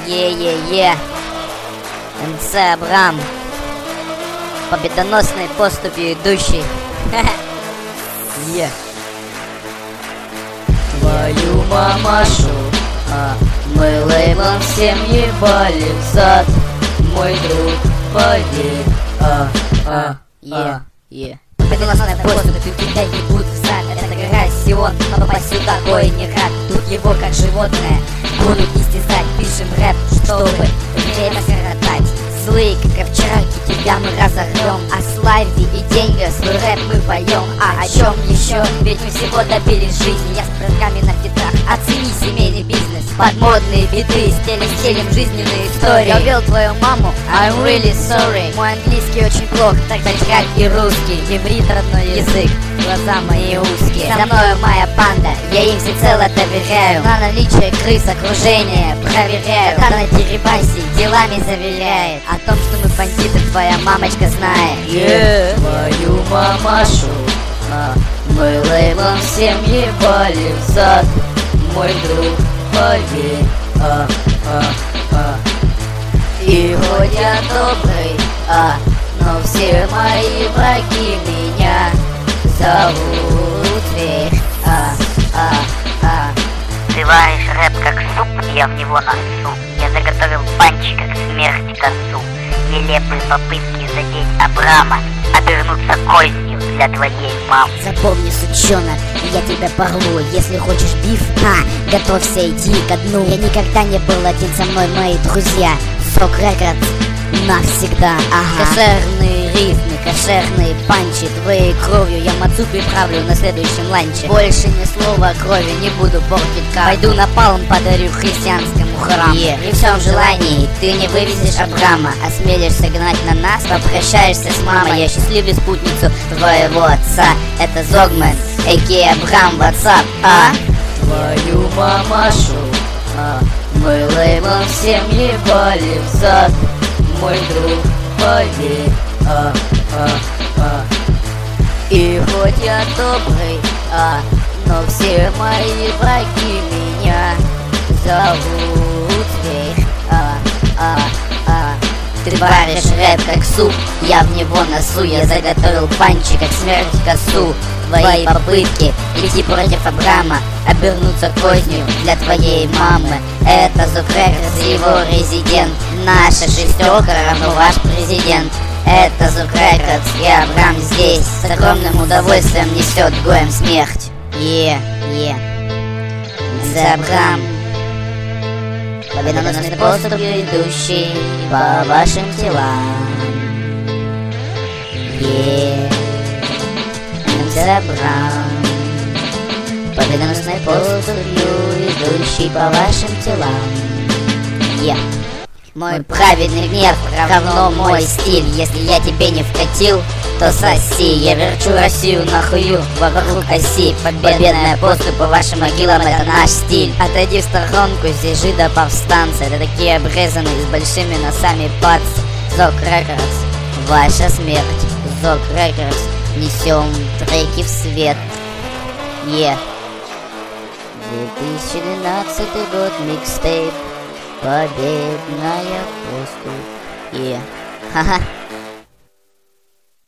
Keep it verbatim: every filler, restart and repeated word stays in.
Е-е-е. эм цэ Абрам. Победоносной поступью идущий. Е. Твою мамашу, а мы лейблом всем ебали в зад. Мой друг, поверь, а, а, а, е. Победоносная поступь, тебя ебут в зад. Это гора Сион, попасть сюда кое не рад. Тут его как животное будут истязать. Пишем рэп, чтобы время скоротать. Злые, как овчарки, тебя мы разорвем. О славе и деньгах свой рэп мы поем. А о чем еще? Ведь мы всего добились жизни. Я с прыжками на фитах, оцени семейный бизнес. Подмодные биты, стелим, стелим жизненные истории. Я увел твою маму, I'm really sorry. Мой английский очень плох, так же как и русский. Иврит родной язык, глаза мои узкие. За мною моя панда, я им всецело доверяю. На наличие крыс окружение проверяю. Когда на Дерибасе делами заверяет. О том, что мы бандиты, твоя мамочка знает. Yeah. Твою мамашу, а мы лейблом всем ебали в зад. Мой друг, поверь, а, а, а. И хоть я добрый, а, но все мои враги меня зовут вверх, а, а, а. Ты варишь рэп как суп, я в него носу. Я заготовил панчи, как смерть к концу. Нелепые попытки задеть Абрама обернуться кознью для твоей мамы. Запомни, сучонок, я тебя порву. Если хочешь биф, а, готовься, иди ко дну. Я никогда не был один, со мной мои друзья. Зок Рекордс навсегда, ага. Кошерные рифмы, кошерные панчи. Твоей кровью я мацу приправлю на следующем ланче. Больше ни слова крови, не буду портить карту. Пойду на палм подарю христианскому храму. Yeah. При всем желании ты не вывезешь Абрама. Осмелишься гнать на нас, попрощаешься с мамой. Я счастливлю спутницу твоего отца. Это Зогмен, а.к.а. Абрам, WhatsApp, а? Твою мамашу, а мы лейблом всем ебали в зад. Мой друг, поверь, а, а, а. И хоть я добрый, а, но все мои враги меня зовут вверх, а, а, а. Ты варишь рэп как суп, я в него носу. Я заготовил панчи, как смерть косу. Твои попытки идти против Абрама обернуться кознью для твоей мамы. Это Зок Рекордс, его резидент. Наша шестерка равно ваш президент. Это Зок Рекордс, и Абрам здесь с огромным удовольствием несет гоем смерть. Е, е. За Абрам, победоносной поступью идущий по вашим телам. Е, за Абрам, победоносной поступью идущий по вашим телам. Е. Мой праведный гнев равно мой стиль. Если я тебе не вкатил, то соси. Я верчу Россию нахую вокруг оси. Победная поступь по вашим могилам, это наш стиль. Отойди в сторонку, здесь жидо-повстанцы. Это такие обрезанные с большими носами пацы. Зок Рекордс, ваша смерть. Зок Рекордс, несем треки в свет. Е. две тысячи двенадцатый год, микстейп. Победная поступь. Е. Ха-ха.